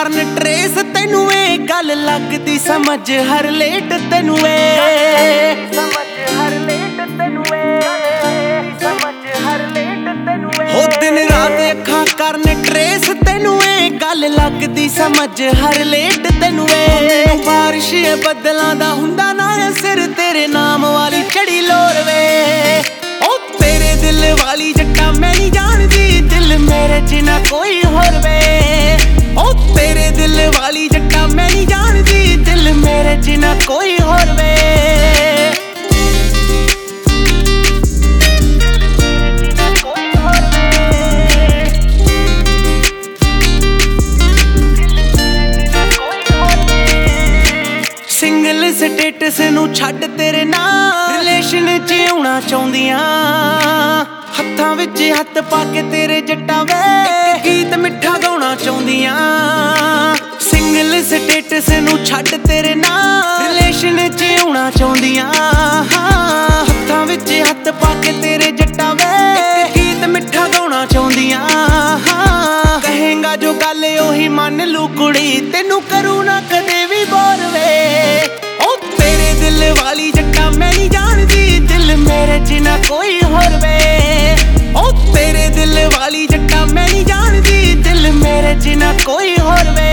ਕਰਨ ਟਰੇਸ ਤੈਨੂੰ ਇਹ ਗੱਲ ਲੱਗਦੀ ਸਮਝ ਹਰ ਲੇਟ ਤੈਨੂੰ ਏ ਸਮਝ ਹਰ ਲੇਟ ਤੈਨੂੰ ਏ ਸਮਝ ਹਰ ਲੇਟ ਤੈਨੂੰ ਏ ਹੋ ਦਿਨ ਰਾਤ ਅੱਖਾਂ ਕਰਨ ਟਰੇਸ ਤੈਨੂੰ ਇਹ ਗੱਲ ਲੱਗਦੀ ਸਮਝ ਹਰ ਲੇਟ ਤੈਨੂੰ ਏ ਬਾਰਿਸ਼ ਬੱਦਲਾਂ ਦਾ ਹੁੰਦਾ ਨਾ ਸਿਰ ਤੇਰੇ ਨਾਮ ਵਾਲੀ ਚੜੀ ਲੋਰ ਵੇ ਉਹ ਤੇਰੇ ਦਿਲ ਵਾਲੀ ਜੱਟਾ ਮੈਂ ਨਹੀਂ ਜਾਣਦੀ ਦਿਲ ਮੇਰੇ ਚ ਨਾ ਕੋਈ ਹੋਰ ਵੇ ਉਹ ਤੇਰੇ ਦਿਲ ਵਾਲੀ ਜੱਟਾ ਮੈਂ ਨਹੀਂ ਜਾਣਦੀ ਦਿਲ ਮੇਰੇ ਚ ਨਾ ਕੋਈ ਹੋਰ ਵੇ ਸਿੰਗਲ ਸਟੇਟਸ ਨੂੰ ਛੱਡ ਤੇਰੇ ਨਾਲ ਰਿਲੇਸ਼ਨ ਚ ਆਉਣਾ ਚਾਹੁੰਦੀਆਂ ਹੱਥਾਂ ਵਿੱਚ ਹੱਥ ਪਾ ਕੇ ਤੇਰੇ ਜੱਟਾਂ ਵੇ ਗੀਤ ਮਿੱਠਾ ਗਾਉਣਾ ਚਾਹੁੰਦੀਆਂ ਸਿੰਗਲ ਸਟੇਟਸ ਨੂੰ ਛੱਡ ਤੇਰੇ ਨਾਲ ਰਿਲੇਸ਼ਨ ਚ ਆਉਣਾ ਚਾਹੁੰਦੀਆਂ ਹੱਥਾਂ ਵਿੱਚ ਹੱਥ ਪਾ ਕੇ ਤੇਰੇ ਜੱਟਾਂ ਵੇ ਗੀਤ ਮਿੱਠਾ ਗਾਉਣਾ ਚਾਹੁੰਦੀਆਂ ਕਹੇਗਾ ਜੋ ਗੱਲ ਉਹੀ ਮੰਨ ਲੂ ਕੁੜੀ ਤੈਨੂੰ ਕਰੂ ਨਾ ਕਦੇ ਵੀ ਬੋਰ ਵੇ ਉਹ ਤੇਰੇ ਦਿਲ ਵਾਲੀ ਜੱਟਾ ਮੈਂ ਨਹੀਂ ਜਾਣਦੀ ਦਿਲ ਮੇਰੇ ਚ ਨਾ ਕੋਈ ਹੋਰ ਵੇ ਉਹ ਤੇਰੇ ਦਿਲ ਵਾਲੀ ਜੱਟਾ ਮੈਂ ਨਹੀਂ ਜਾਣਦੀ ਦਿਲ ਮੇਰੇ ਚ ਨਾ ਕੋਈ ਹੋਰ ਵੇ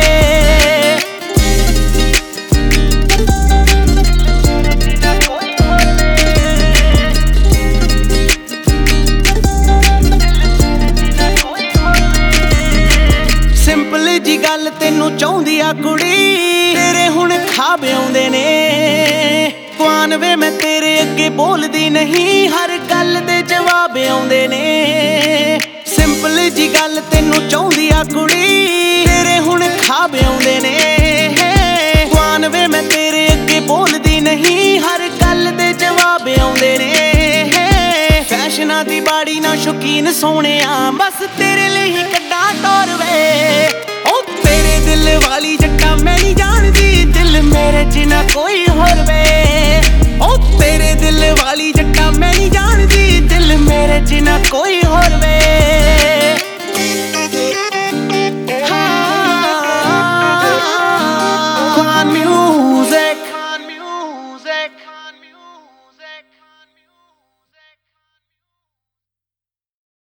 ਸਿੰਪਲ ਜੀ ਗੱਲ ਤੈਨੂੰ ਚਾਹੁੰਦੀ ਆ ਕੁੜੀ ਤੇਰੇ ਹੁਣ ਖਾਬ ਆਉਂਦੇ ਨੇ ਕੁਆਨ ਵੇ ਮੈਂ ਤੇਰੇ ਅੱਗੇ ਬੋਲਦੀ ਨਹੀਂ ਹਰ ਗੱਲ ਦੇ ਜਵਾਬ ਆਉਂਦੇ ਨੇ ਸਿੰਪਲ ਜੀ ਗੱਲ ਤੈਨੂੰ ਚਾਹੁੰਦੀ ਆ ਕੁੜੀ ਤੇਰੇ ਹੁਣ ਖਾਬ ਆਉਂਦੇ ਨੇ ਕੁਆਨ ਵੇ ਮੈਂ ਤੇਰੇ ਅੱਗੇ ਬੋਲਦੀ ਨਹੀਂ ਹਰ ਗੱਲ ਦੇ ਜਵਾਬ ਆਉਂਦੇ ਨੇ ਫੈਸ਼ਨਾਂ ਦੀ ਬਾੜੀ ਨਾ ਸ਼ੌਕੀਨ ਸੋਹਣਿਆ ਬਸ ਤੇਰੇ ਲਈ ਹੀ ਕੱਢਾਂ ਟੋਰ ਵੇ ਉਹ ਤੇਰੇ ਦਿਲ ਵਾਲੀ ਜੱਟਾ ਮੈਂ ਨਹੀਂ ਜਾਣਦੀ ਦਿਲ ਮੇਰੇ ਚ ਨਾ ਕੋਈ ਹੋਰ ਵੇ ਉਹ ਤੇਰੇ ਦਿਲ ਵਾਲੀ ਜੱਟਾ ਮੈਂ ਨਹੀਂ ਜਾਣਦੀ ਦਿਲ ਮੇਰੇ ਚ ਨਾ ਕੋਈ ਹੋਰ ਵੇ